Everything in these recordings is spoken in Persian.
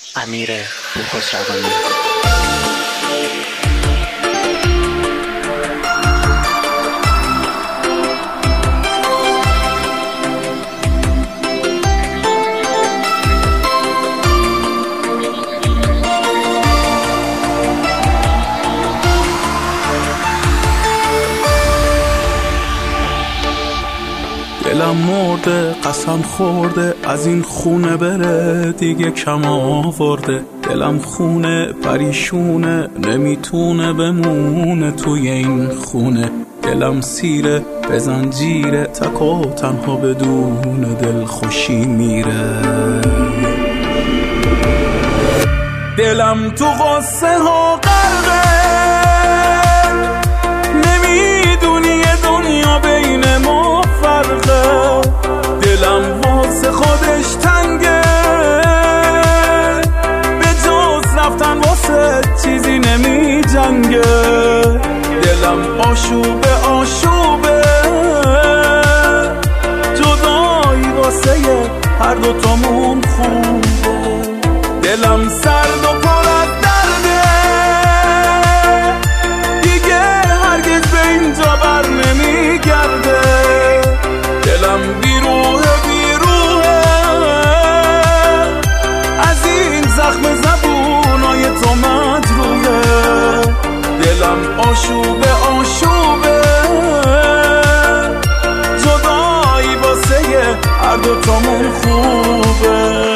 امیر بوخسروانی. دلم مرده، قسم خورده، از این خونه بره دیگه کم آورده. دلم خونه پریشونه، نمیتونه بمونه توی این خونه. دلم سیره به زنجیره، تک و تنها بدون دل خوشی میره. دلم تو غصه ها غرقه، نمیدونی یه دنیا بین ما فرقه. دلم واسه خودش تنگه، به جز رفتن واسه چیزی نمی جنگه. دلم آشوبه آشوبه، جدایی واسه هر دوتامون خوبه. دلم سرد و پر از درده، دیگه هرگز به اینجا بر نمیگرده. دلم بیروحه بیروحه، از این زخم زبونای تو مجروحه. دلم آشوبه آشوبه، جدایی واسه هر دوتامون خوبه.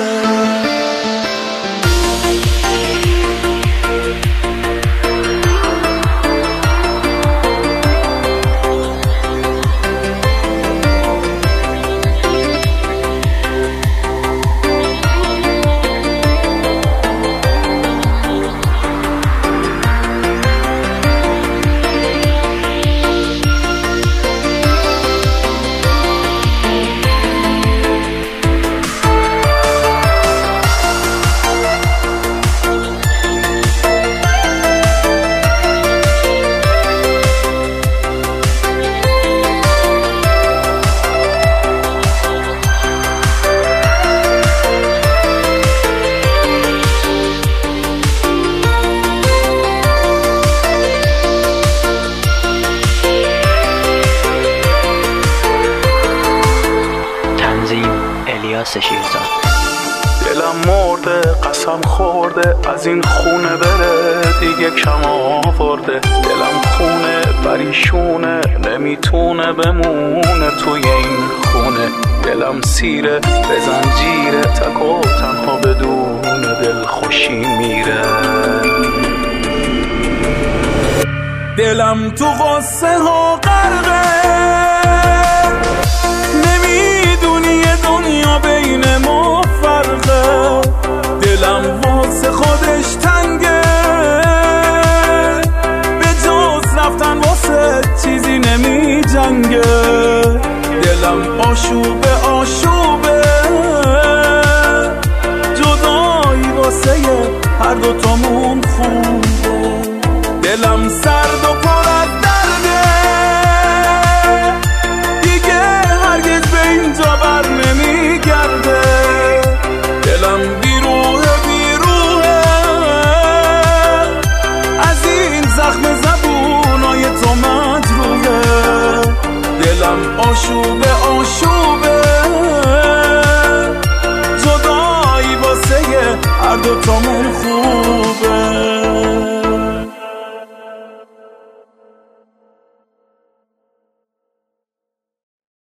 دلم مرده، قسم خورده، از این خونه بره دیگه کم آورده. دلم خونه پریشونه، نمیتونه بمونه توی این خونه. دلم سیره به زنجیره، تک و تنها بدون دل خوشی میره. دلم تو غصه ها غرقه، نمیدونی یه دنیا بین ما فرقه. دلم واسه خودش تنگه، به جز رفتن واسه چیزی نمی جنگه. دلم آشوبه آشوبه، جدایی واسه هر دوتامون خوبه. دلم سرد و پر از درده، دیگه هرگز به اینجا بر نمیگرده. دلم بیروحه بیروحه، از این زخم زبونای تو مجروحه. دلم آشوبه آشوبه، جدایی واسه هر دوتامون خوبه.